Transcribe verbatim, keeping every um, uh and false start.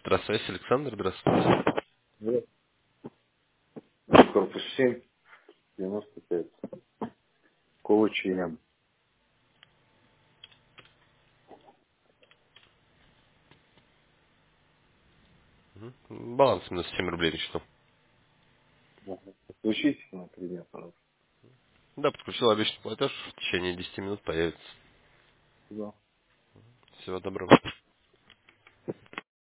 Здравствуйте, Александр, здравствуйте. Да. Корпус семь, девяносто пять. Колычий М. Мгм. Баланс минус семь рублей на счету. Да. Подключите на три дня, пожалуйста. Да, подключил обещанный платеж, в течение десяти минут появится. Да. Всего доброго.